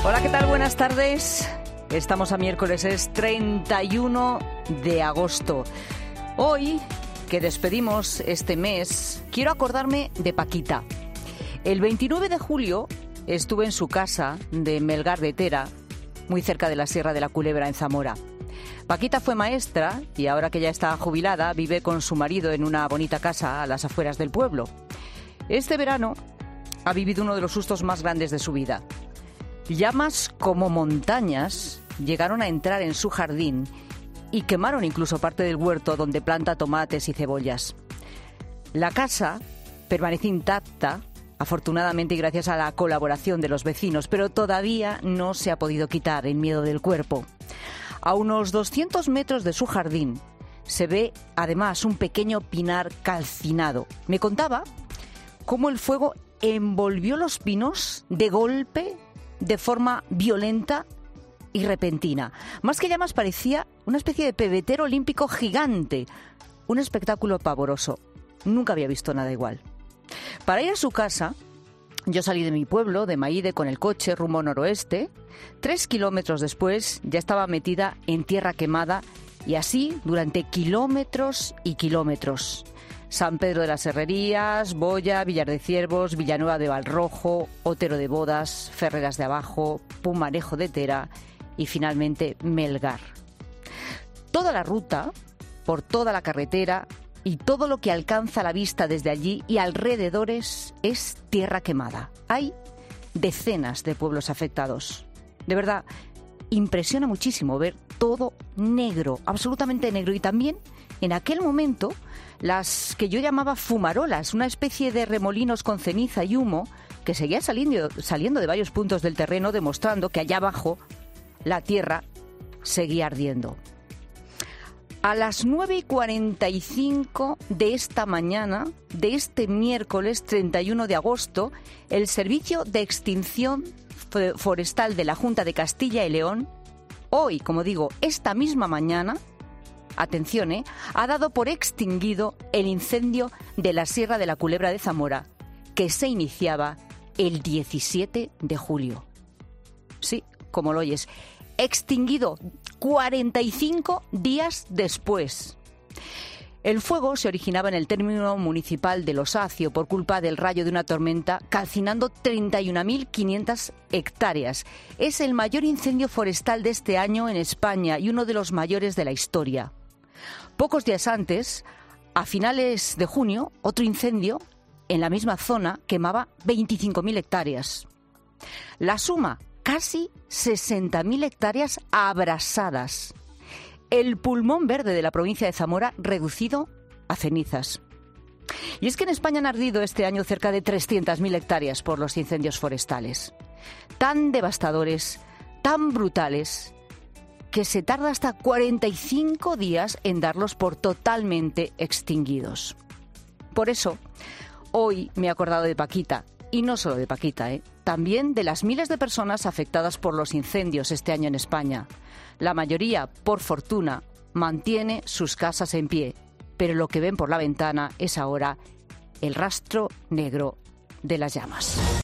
Hola, ¿qué tal? Buenas tardes. Estamos a miércoles, es 31 de agosto. Hoy, que despedimos este mes, quiero acordarme de Paquita. El 29 de julio estuve en su casa de Melgar de Tera, muy cerca de la Sierra de la Culebra, en Zamora. Paquita fue maestra y ahora que ya está jubilada, vive con su marido en una bonita casa a las afueras del pueblo. Este verano ha vivido uno de los sustos más grandes de su vida. Llamas como montañas llegaron a entrar en su jardín y quemaron incluso parte del huerto donde planta tomates y cebollas. La casa permanece intacta, afortunadamente y gracias a la colaboración de los vecinos, pero todavía no se ha podido quitar el miedo del cuerpo. A unos 200 metros de su jardín se ve además un pequeño pinar calcinado. Me contaba cómo el fuego envolvió los pinos de golpe, de forma violenta y repentina. Más que llamas, parecía una especie de pebetero olímpico gigante. Un espectáculo pavoroso. Nunca había visto nada igual. Para ir a su casa, yo salí de mi pueblo, de Maide, con el coche rumbo noroeste. 3 kilómetros después ya estaba metida en tierra quemada y así durante kilómetros y kilómetros. San Pedro de las Herrerías, Boya, Villar de Ciervos, Villanueva de Valrojo, Otero de Bodas, Ferreras de Abajo, Pumarejo de Tera y finalmente Melgar. Toda la ruta, por toda la carretera y todo lo que alcanza a la vista desde allí y alrededores es tierra quemada. Hay decenas de pueblos afectados. De verdad, impresiona muchísimo ver todo negro, absolutamente negro. Y también, en aquel momento, las que yo llamaba fumarolas, una especie de remolinos con ceniza y humo que seguía saliendo de varios puntos del terreno, demostrando que allá abajo la tierra seguía ardiendo. A las 9:45 de esta mañana, de este miércoles 31 de agosto, el Servicio de Extinción Forestal de la Junta de Castilla y León, hoy, como digo, esta misma mañana, atención, ha dado por extinguido el incendio de la Sierra de la Culebra de Zamora, que se iniciaba el 17 de julio. Sí, como lo oyes, extinguido 45 días después. El fuego se originaba en el término municipal de Losacio por culpa del rayo de una tormenta, calcinando 31.500 hectáreas. Es el mayor incendio forestal de este año en España y uno de los mayores de la historia. Pocos días antes, a finales de junio, otro incendio en la misma zona quemaba 25.000 hectáreas. La suma, casi 60.000 hectáreas abrasadas. El pulmón verde de la provincia de Zamora reducido a cenizas. Y es que en España han ardido este año cerca de 300.000 hectáreas por los incendios forestales. Tan devastadores, tan brutales, que se tarda hasta 45 días en darlos por totalmente extinguidos. Por eso, hoy me he acordado de Paquita, y no solo de Paquita, también de las miles de personas afectadas por los incendios este año en España. La mayoría, por fortuna, mantiene sus casas en pie, pero lo que ven por la ventana es ahora el rastro negro de las llamas.